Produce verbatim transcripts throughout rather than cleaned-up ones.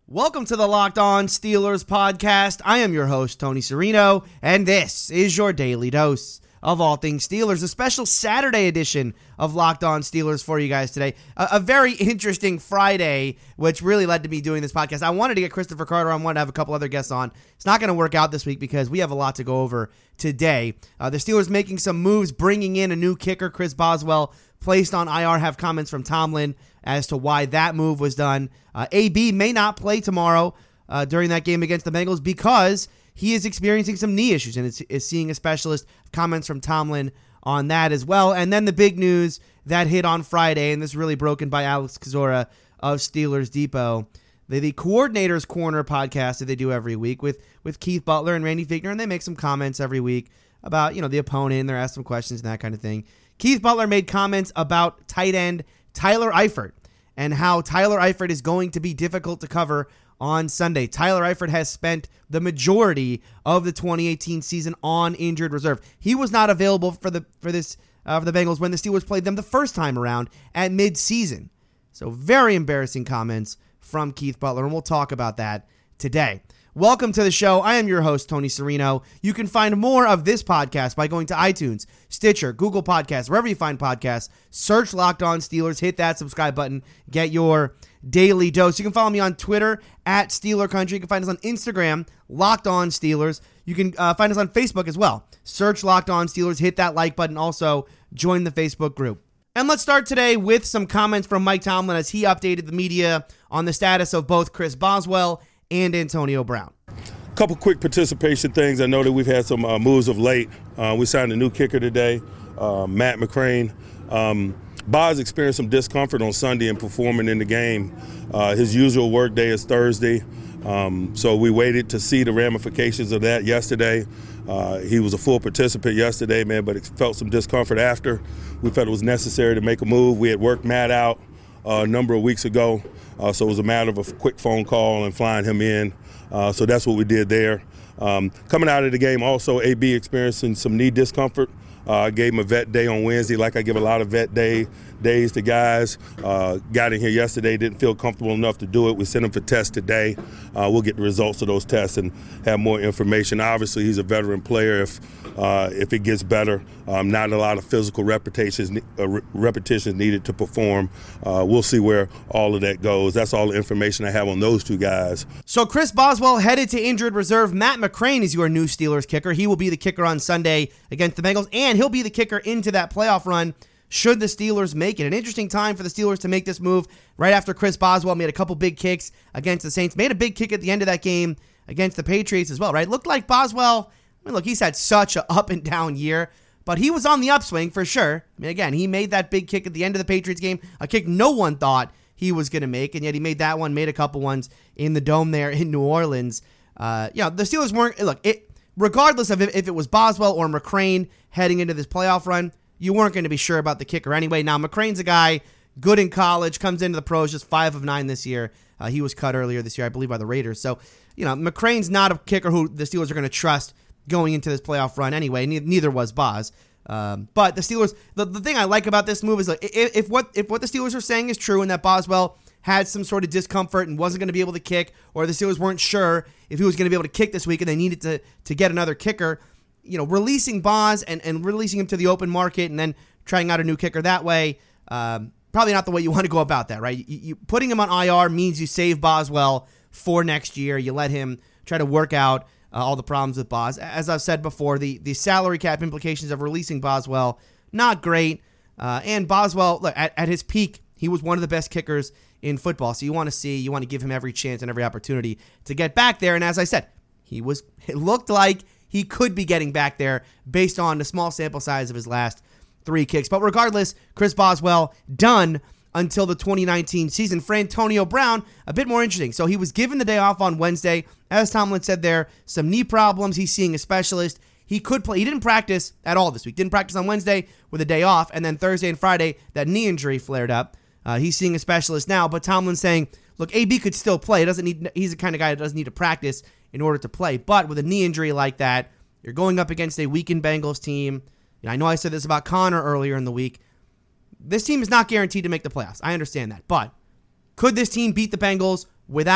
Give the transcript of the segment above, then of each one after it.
Welcome to the Locked On Steelers podcast. I am your host, Tony Serino, and this is your daily dose of all things Steelers, a special Saturday edition of Locked On Steelers for you guys today. A, a very interesting Friday, which really led to me doing this podcast. I wanted to get Christopher Carter on, wanted to have a couple other guests on. It's not going to work out this week because we have a lot to go over today. Uh, the Steelers making some moves, bringing in a new kicker, Chris Boswell, placed on I R, have comments from Tomlin as to why that move was done. Uh, A B may not play tomorrow uh, during that game against the Bengals because he is experiencing some knee issues and is, is seeing a specialist. Comments from Tomlin on that as well. And then the big news that hit on Friday, and this is really broken by Alex Kozora of Steelers Depot. The, the Coordinator's Corner podcast that they do every week with, with Keith Butler and Randy Fichtner, and they make some comments every week about, you know, the opponent, and they're asked some questions and that kind of thing. Keith Butler made comments about tight end Tyler Eifert and how Tyler Eifert is going to be difficult to cover on Sunday. Tyler Eifert has spent the majority of the twenty eighteen season on injured reserve. He was not available for the for this uh, for the Bengals when the Steelers played them the first time around at midseason. So very embarrassing comments from Keith Butler, and we'll talk about that today. Welcome to the show. I am your host, Tony Serino. You can find more of this podcast by going to iTunes, Stitcher, Google Podcasts, wherever you find podcasts. Search Locked On Steelers. Hit that subscribe button. Get your daily dose. You can follow me on Twitter, at Steeler Country. You can find us on Instagram, Locked On Steelers. You can uh, find us on Facebook as well. Search Locked On Steelers. Hit that like button. Also, join the Facebook group. And let's start today with some comments from Mike Tomlin as he updated the media on the status of both Chris Boswell and Antonio Brown. A couple quick participation things. I know that we've had some uh, moves of late. Uh, we signed a new kicker today, uh, Matt McCrane. Um, Boz experienced some discomfort on Sunday in performing in the game. Uh, his usual work day is Thursday, um, so we waited to see the ramifications of that yesterday. Uh, he was a full participant yesterday, man, but felt some discomfort after. We felt it was necessary to make a move. We had worked Matt out uh, a number of weeks ago. Uh, so it was a matter of a quick phone call and flying him in. Uh, so that's what we did there. Um, coming out of the game, also A B experiencing some knee discomfort. Uh, I gave him a vet day on Wednesday, like I give a lot of vet day days to guys. Uh, got in here yesterday, didn't feel comfortable enough to do it. We sent him for tests today. Uh, we'll get the results of those tests and have more information. Obviously, he's a veteran player. If uh, if it gets better, um, not a lot of physical repetitions uh, re- repetitions needed to perform. Uh, we'll see where all of that goes. That's all the information I have on those two guys. So Chris Boswell headed to injured reserve. Matt McCrane is your new Steelers kicker. He will be the kicker on Sunday against the Bengals, and he'll be the kicker into that playoff run should the Steelers make it. An interesting time for the Steelers to make this move right after Chris Boswell made a couple big kicks against the Saints. Made a big kick at the end of that game against the Patriots as well, right? Looked like Boswell, I mean, look, he's had such an up and down year, but he was on the upswing for sure. I mean, again, he made that big kick at the end of the Patriots game, a kick no one thought he was going to make, and yet he made that one, made a couple ones in the Dome there in New Orleans. Uh, you know, the Steelers weren't, look, it, regardless of if, if it was Boswell or McCrane heading into this playoff run, you weren't going to be sure about the kicker anyway. Now, McCrane's a guy, good in college, comes into the pros, just five of nine this year. Uh, he was cut earlier this year, I believe, by the Raiders. So, you know, McCrane's not a kicker who the Steelers are going to trust going into this playoff run anyway. Neither was Boz. Um, but the Steelers, the, the thing I like about this move is like if, if what if what the Steelers are saying is true and that Boswell had some sort of discomfort and wasn't going to be able to kick, or the Steelers weren't sure if he was going to be able to kick this week and they needed to to get another kicker, you know, releasing Boz and, and releasing him to the open market and then trying out a new kicker that way, um, probably not the way you want to go about that, right? You, you, putting him on I R means you save Boswell for next year. You let him try to work out Uh, all the problems with Boz. As I've said before, the, the salary cap implications of releasing Boswell, not great. Uh, and Boswell, look, at, at his peak, he was one of the best kickers in football. So you want to see, you want to give him every chance and every opportunity to get back there. And as I said, he was, it looked like he could be getting back there based on the small sample size of his last three kicks. But regardless, Chris Boswell done until the twenty nineteen season. For Antonio Brown, a bit more interesting. So he was given the day off on Wednesday. As Tomlin said there, some knee problems. He's seeing a specialist. He could play. He didn't practice at all this week. Didn't practice on Wednesday with a day off. And then Thursday and Friday, that knee injury flared up. Uh, he's seeing a specialist now. But Tomlin's saying, look, A B could still play. He doesn't need. He's the kind of guy that doesn't need to practice in order to play. But with a knee injury like that, you're going up against a weakened Bengals team. And I know I said this about Connor earlier in the week. This team is not guaranteed to make the playoffs. I understand that. But could this team beat the Bengals without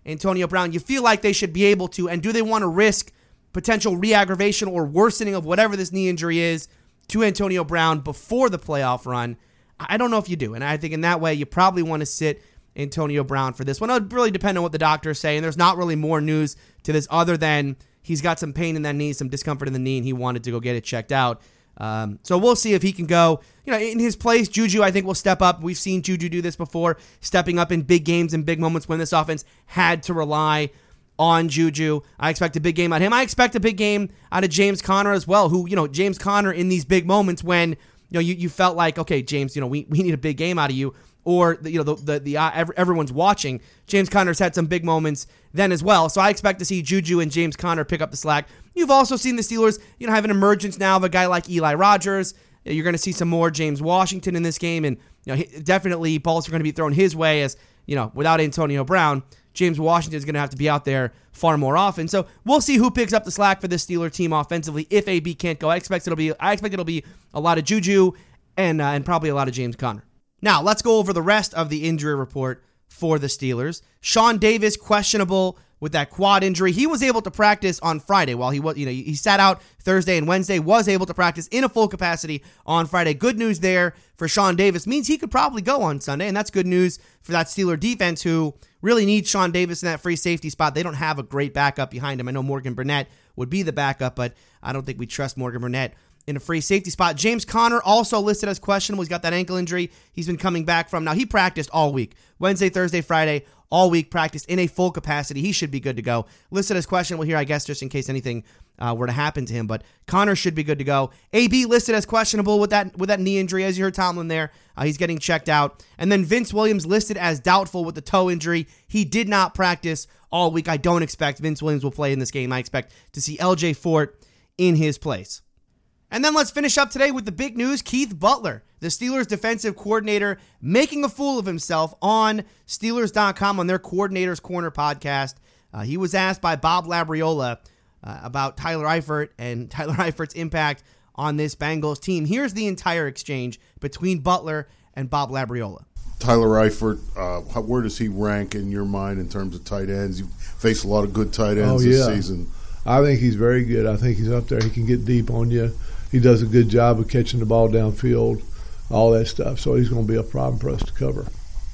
Antonio Brown, you feel like they should be able to, and do they want to risk potential re-aggravation or worsening of whatever this knee injury is to Antonio Brown before the playoff run? I don't know if you do, and I think in that way you probably want to sit Antonio Brown for this one. It would really depend on what the doctors say, and there's not really more news to this other than he's got some pain in that knee, some discomfort in the knee, and he wanted to go get it checked out. Um, so we'll see if he can go. You know, in his place, Juju, I think, will step up. We've seen Juju do this before, stepping up in big games and big moments when this offense had to rely on Juju. I expect a big game out of him. I expect a big game out of James Conner as well, who, you know, James Conner in these big moments when, you know, you, you felt like, okay, James, you know, we, we need a big game out of you, or, you know, the, the, the uh, everyone's watching. James Conner's had some big moments then as well. So I expect to see Juju and James Conner pick up the slack. You've also seen the Steelers, you know, have an emergence now of a guy like Eli Rogers. You're going to see some more James Washington in this game, and, you know, definitely balls are going to be thrown his way as, you know, without Antonio Brown, James Washington is going to have to be out there far more often. So we'll see who picks up the slack for this Steeler team offensively if A B can't go. I expect it'll be I expect it'll be a lot of Juju and uh, and probably a lot of James Conner. Now, let's go over the rest of the injury report for the Steelers. Sean Davis, questionable with that quad injury. He was able to practice on Friday while he was, you know, he sat out Thursday and Wednesday, was able to practice in a full capacity on Friday. Good news there for Sean Davis. Means he could probably go on Sunday, and that's good news for that Steeler defense who really needs Sean Davis in that free safety spot. They don't have a great backup behind him. I know Morgan Burnett would be the backup, but I don't think we trust Morgan Burnett in a free safety spot. James Conner also listed as questionable. He's got that ankle injury he's been coming back from. Now, he practiced all week. Wednesday, Thursday, Friday, all week practiced in a full capacity. He should be good to go. Listed as questionable here, I guess, just in case anything uh, were to happen to him. But Conner should be good to go. A B listed as questionable with that with that knee injury, as you heard Tomlin there. Uh, he's getting checked out. And then Vince Williams listed as doubtful with the toe injury. He did not practice all week. I don't expect Vince Williams will play in this game. I expect to see L J Fort in his place. And then let's finish up today with the big news. Keith Butler, the Steelers defensive coordinator, making a fool of himself on Steelers dot com on their Coordinator's Corner podcast. Uh, he was asked by Bob Labriola uh, about Tyler Eifert and Tyler Eifert's impact on this Bengals team. Here's the entire exchange between Butler and Bob Labriola. Tyler Eifert, uh, how, where does he rank in your mind in terms of tight ends? You've faced a lot of good tight ends oh, this yeah. season. I think he's very good. I think he's up there. He can get deep on you. He does a good job of catching the ball downfield, all that stuff. So he's going to be a problem for us to cover.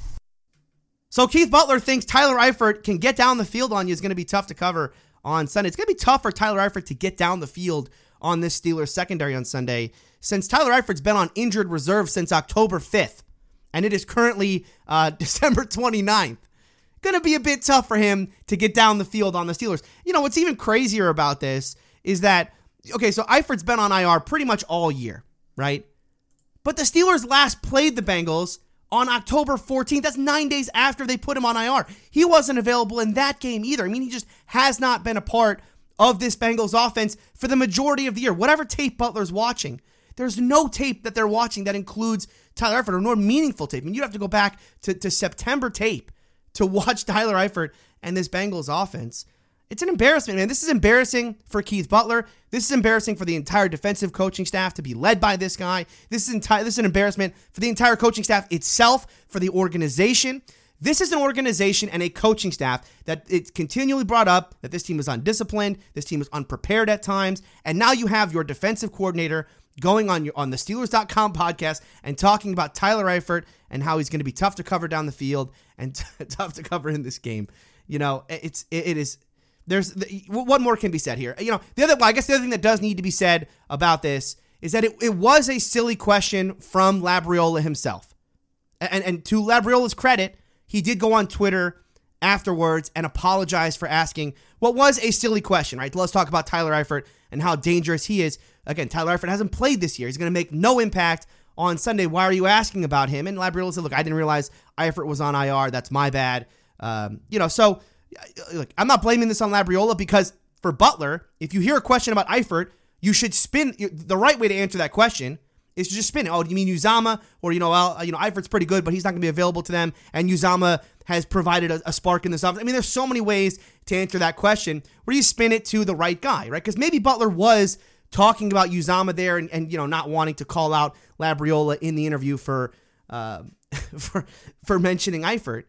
So Keith Butler thinks Tyler Eifert can get down the field on you is going to be tough to cover on Sunday. It's going to be tough for Tyler Eifert to get down the field on this Steelers secondary on Sunday, since Tyler Eifert's been on injured reserve since October fifth, and it is currently uh, December twenty-ninth. Going to be a bit tough for him to get down the field on the Steelers. You know, what's even crazier about this is that, okay, so Eifert's been on I R pretty much all year, right? But the Steelers last played the Bengals on October fourteenth. That's nine days after they put him on I R. He wasn't available in that game either. I mean, he just has not been a part of this Bengals offense for the majority of the year. Whatever tape Butler's watching, there's no tape that they're watching that includes Tyler Eifert, or no meaningful tape. I mean, you'd have to go back to, to September tape to watch Tyler Eifert and this Bengals offense. It's an embarrassment, man. This is embarrassing for Keith Butler. This is embarrassing for the entire defensive coaching staff to be led by this guy. This is, enti- this is an embarrassment for the entire coaching staff itself, for the organization. This is an organization and a coaching staff that it's continually brought up that this team is undisciplined, this team is unprepared at times, and now you have your defensive coordinator going on your on the Steelers dot com podcast and talking about Tyler Eifert and how he's going to be tough to cover down the field and t- tough to cover in this game. You know, it's it, it is. There's what more can be said here. You know, the other. Well, I guess the other thing that does need to be said about this is that it, it was a silly question from Labriola himself, and and to Labriola's credit, he did go on Twitter afterwards and apologize for asking what was a silly question. Right? Let's talk about Tyler Eifert and how dangerous he is. Again, Tyler Eifert hasn't played this year. He's going to make no impact on Sunday. Why are you asking about him? And Labriola said, look, I didn't realize Eifert was on I R. That's my bad. Um, you know, so look, I'm not blaming this on Labriola, because for Butler, if you hear a question about Eifert, you should spin. The right way to answer that question is to just spin it. Oh, do you mean Uzomah? Or, you know, well, you know, Eifert's pretty good, but he's not going to be available to them. And Uzomah has provided a, a spark in this offense. I mean, there's so many ways to answer that question where you spin it to the right guy, right? Because maybe Butler was talking about Uzomah there and, and, you know, not wanting to call out Labriola in the interview for uh, for for mentioning Eifert.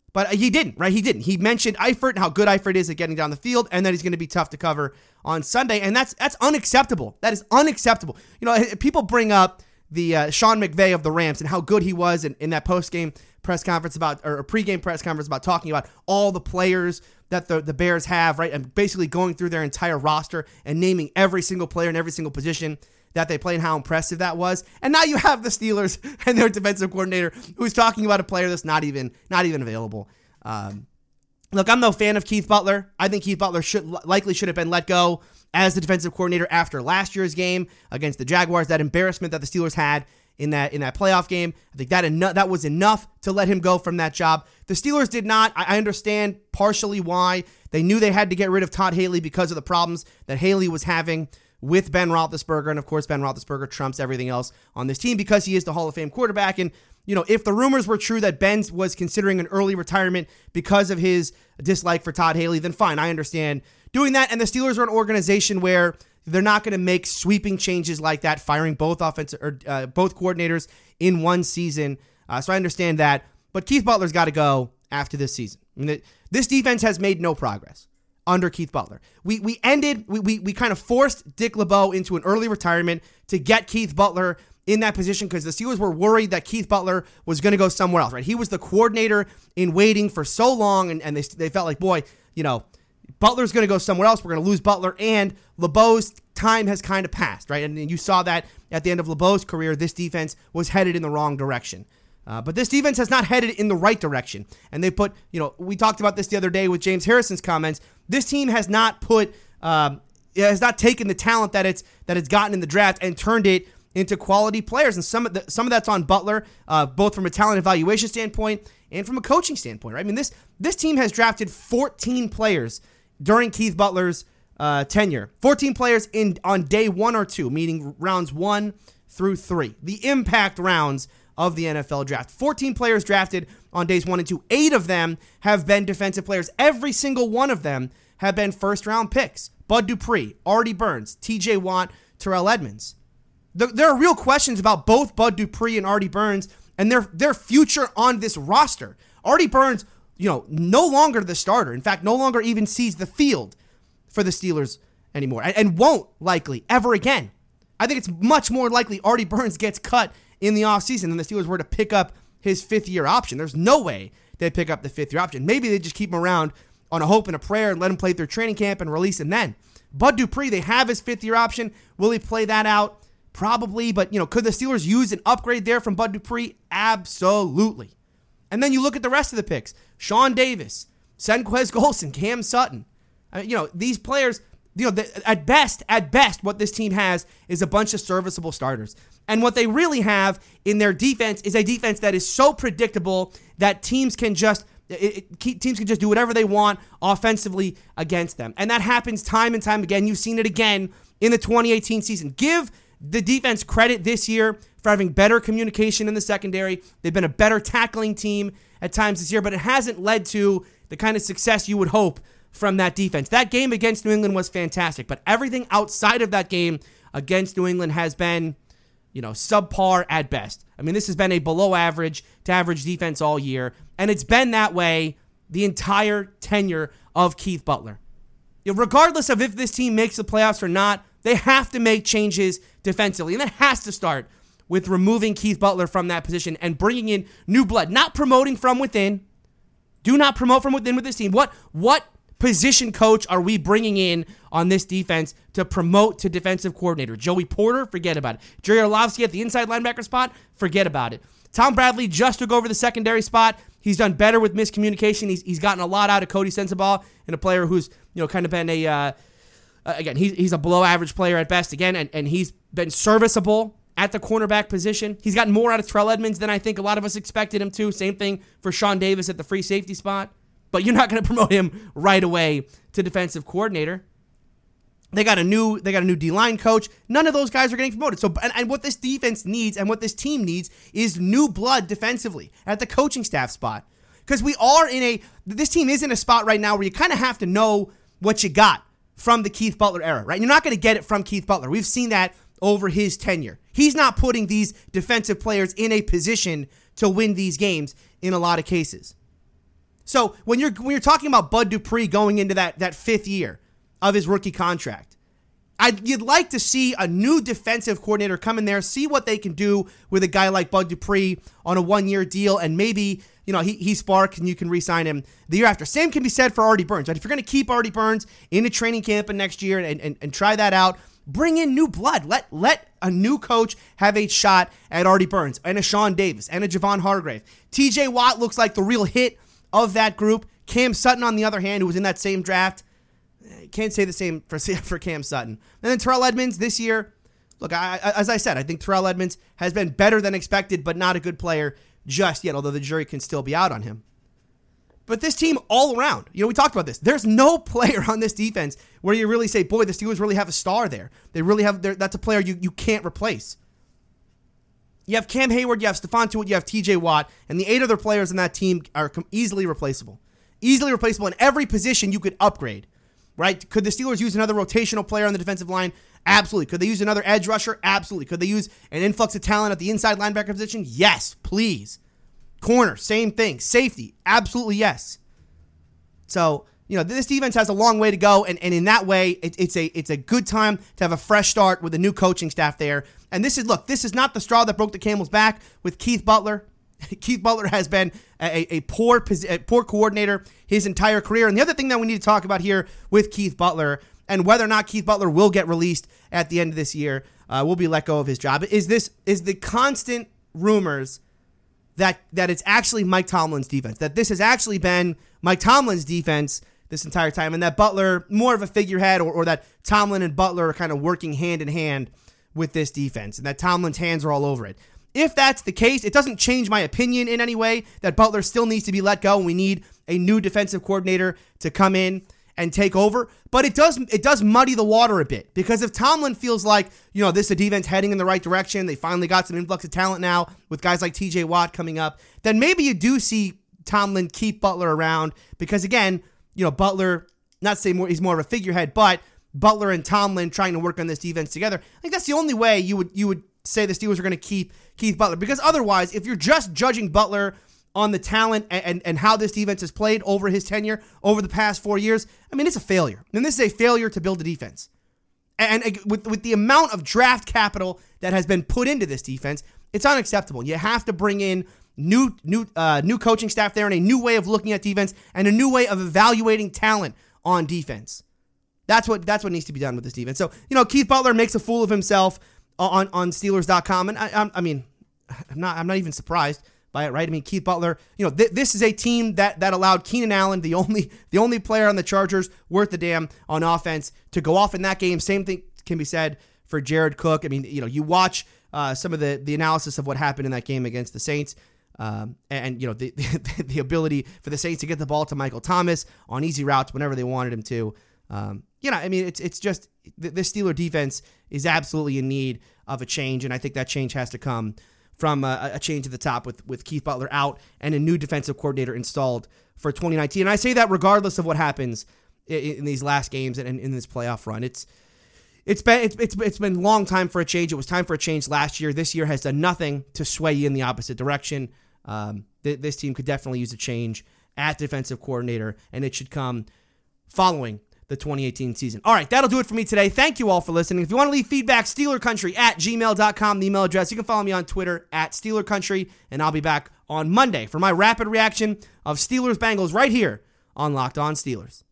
But he didn't, right? He didn't. He mentioned Eifert and how good Eifert is at getting down the field, and that he's going to be tough to cover on Sunday, and that's that's unacceptable. That is unacceptable. You know, people bring up the uh, Sean McVay of the Rams and how good he was in, in that post-game press conference about, or a pre-game press conference about talking about all the players that the, the Bears have, right? And basically going through their entire roster and naming every single player in every single position that they play and how impressive that was. And now you have the Steelers and their defensive coordinator who's talking about a player that's not even not even available. Um, look, I'm no fan of Keith Butler. I think Keith Butler should likely should have been let go as the defensive coordinator after last year's game against the Jaguars, that embarrassment that the Steelers had in that in that playoff game. I think that eno- that was enough to let him go from that job. The Steelers did not. I, I understand partially why. They knew they had to get rid of Todd Haley because of the problems that Haley was having with Ben Roethlisberger, and of course Ben Roethlisberger trumps everything else on this team because he is the Hall of Fame quarterback. And you know, if the rumors were true that Ben was considering an early retirement because of his dislike for Todd Haley, then fine, I understand doing that. And the Steelers are an organization where they're not going to make sweeping changes like that, firing both offensive or uh, both coordinators in one season. Uh, so I understand that, but Keith Butler's got to go after this season. I mean, this defense has made no progress under Keith Butler. We we ended, we we, we kind of forced Dick LeBeau into an early retirement to get Keith Butler in that position because the Steelers were worried that Keith Butler was going to go somewhere else, right? He was the coordinator in waiting for so long, and, and they, they felt like, boy, you know, Butler's going to go somewhere else. We're going to lose Butler, and LeBeau's time has kind of passed, right? And you saw that at the end of LeBeau's career, this defense was headed in the wrong direction. Uh, but this defense has not headed in the right direction. And they put, you know, we talked about this the other day with James Harrison's comments. This team has not put, um, has not taken the talent that it's that it's gotten in the draft and turned it into quality players. And some of the, some of that's on Butler, uh, both from a talent evaluation standpoint and from a coaching standpoint, right? I mean, this this team has drafted fourteen players during Keith Butler's uh, tenure. fourteen players in on day one or two, meaning rounds one through three. The impact rounds of the N F L draft. fourteen players drafted on days one and two. Eight of them have been defensive players. Every single one of them have been first-round picks. Bud Dupree, Artie Burns, T J Watt, Terrell Edmonds. There are real questions about both Bud Dupree and Artie Burns and their, their future on this roster. Artie Burns, you know, no longer the starter. In fact, no longer even sees the field for the Steelers anymore and, and won't likely ever again. I think it's much more likely Artie Burns gets cut in the offseason than the Steelers were to pick up his fifth-year option. There's no way they'd pick up the fifth-year option. Maybe they just keep him around on a hope and a prayer and let him play through training camp and release him then. Bud Dupree, they have his fifth-year option. Will he play that out? Probably, but, you know, could the Steelers use an upgrade there from Bud Dupree? Absolutely. And then you look at the rest of the picks. Sean Davis, Senquez Golson, Cam Sutton. I mean, you know, these players, you know, the, at best, at best, what this team has is a bunch of serviceable starters. And what they really have in their defense is a defense that is so predictable that teams can just it, it, teams can just do whatever they want offensively against them. And that happens time and time again. You've seen it again in the twenty eighteen season. Give the defense credit this year for having better communication in the secondary. They've been a better tackling team at times this year, but it hasn't led to the kind of success you would hope from that defense. That game against New England was fantastic, but everything outside of that game against New England has been, you know, subpar at best. I mean, this has been a below average to average defense all year, and it's been that way the entire tenure of Keith Butler. You know, regardless of if this team makes the playoffs or not, they have to make changes defensively, and that has to start with removing Keith Butler from that position and bringing in new blood, not promoting from within. Do not promote from within with this team. What what position coach are we bringing in on this defense to promote to defensive coordinator? Joey Porter? Forget about it. Jerry Orlovsky at the inside linebacker spot? Forget about it. Tom Bradley just took over the secondary spot. He's done better with miscommunication. He's he's gotten a lot out of Cody Sensabaugh, and a player who's, you know, kind of been a uh, again he's he's a below average player at best again, and and he's been serviceable at the cornerback position. He's gotten more out of Terrell Edmonds than I think a lot of us expected him to. Same thing for Sean Davis at the free safety spot. But you're not going to promote him right away to defensive coordinator. They got a new they got a new D-line coach. None of those guys are getting promoted. So and, and what this defense needs and what this team needs is new blood defensively at the coaching staff spot. Because we are in a this team is in a spot right now where you kind of have to know what you got from the Keith Butler era, right? You're not going to get it from Keith Butler. We've seen that over his tenure. He's not putting these defensive players in a position to win these games in a lot of cases. So when you're when you're talking about Bud Dupree going into that that fifth year of his rookie contract, I'd, you'd like to see a new defensive coordinator come in there, see what they can do with a guy like Bud Dupree on a one-year deal, and maybe, you know, he, he sparks and you can re-sign him the year after. Same can be said for Artie Burns. Right? If you're going to keep Artie Burns in a training camp and next year and, and, and try that out, bring in new blood. Let let a new coach have a shot at Artie Burns and a Sean Davis and a Javon Hargrave. T J Watt looks like the real hit of that group. Cam Sutton, on the other hand, who was in that same draft, can't say the same for for Cam Sutton. And then Terrell Edmonds this year. Look, I, I, as I said, I think Terrell Edmonds has been better than expected, but not a good player just yet, although the jury can still be out on him. But this team all around, you know, we talked about this. There's no player on this defense where you really say, boy, the Steelers really have a star there. They really have, that's a player you, you can't replace. You have Cam Hayward, you have Stephon Tuitt, you have T J Watt, and the eight other players in that team are easily replaceable. Easily replaceable in every position you could upgrade. Right? Could the Steelers use another rotational player on the defensive line? Absolutely. Could they use another edge rusher? Absolutely. Could they use an influx of talent at the inside linebacker position? Yes, please. Corner, same thing. Safety, absolutely yes. So, you know, this defense has a long way to go, and, and in that way, it, it's a it's a good time to have a fresh start with a new coaching staff there. And this is, look, this is not the straw that broke the camel's back with Keith Butler. Keith Butler has been a, a poor a poor coordinator his entire career. And the other thing that we need to talk about here with Keith Butler and whether or not Keith Butler will get released at the end of this year, uh, will be let go of his job, is this is the constant rumors that that it's actually Mike Tomlin's defense, that this has actually been Mike Tomlin's defense this entire time, and that Butler more of a figurehead, or, or that Tomlin and Butler are kind of working hand in hand with this defense, and that Tomlin's hands are all over it. If that's the case, it doesn't change my opinion in any way that Butler still needs to be let go and we need a new defensive coordinator to come in and take over. But it does it does muddy the water a bit, because if Tomlin feels like, you know, this is a defense heading in the right direction, they finally got some influx of talent now with guys like T J Watt coming up, then maybe you do see Tomlin keep Butler around, because again, you know, Butler, not say more, he's more of a figurehead, but Butler and Tomlin trying to work on this defense together. I think that's the only way you would you would say the Steelers are going to keep Keith Butler, because otherwise, if you're just judging Butler on the talent and, and, and how this defense has played over his tenure over the past four years, I mean, it's a failure. And this is a failure to build a defense. And, and with, with the amount of draft capital that has been put into this defense, it's unacceptable. You have to bring in new new uh, new coaching staff there and a new way of looking at defense and a new way of evaluating talent on defense. That's what that's what needs to be done with this defense. So, you know, Keith Butler makes a fool of himself on, on Steelers dot com, and I, I, I mean, I'm not I'm not even surprised by it, right? I mean, Keith Butler, you know, th- this is a team that that allowed Keenan Allen, the only the only player on the Chargers worth the damn on offense, to go off in that game. Same thing can be said for Jared Cook. I mean, you know, you watch uh, some of the the analysis of what happened in that game against the Saints. Um, and, you know, the, the the ability for the Saints to get the ball to Michael Thomas on easy routes whenever they wanted him to. Um, you know, I mean, it's it's just the, the Steeler defense is absolutely in need of a change, and I think that change has to come from a, a change at the top with, with Keith Butler out and a new defensive coordinator installed for twenty nineteen. And I say that regardless of what happens in, in these last games and in, in this playoff run. It's it's been it's, it's it's been a long time for a change. It was time for a change last year. This year has done nothing to sway you in the opposite direction. Um, th- this team could definitely use a change at defensive coordinator, and it should come following the twenty eighteen season. All right, that'll do it for me today. Thank you all for listening. If you want to leave feedback, Steeler Country at gmail dot com, the email address. You can follow me on Twitter at Steeler Country, and I'll be back on Monday for my rapid reaction of Steelers Bengals right here on Locked On Steelers.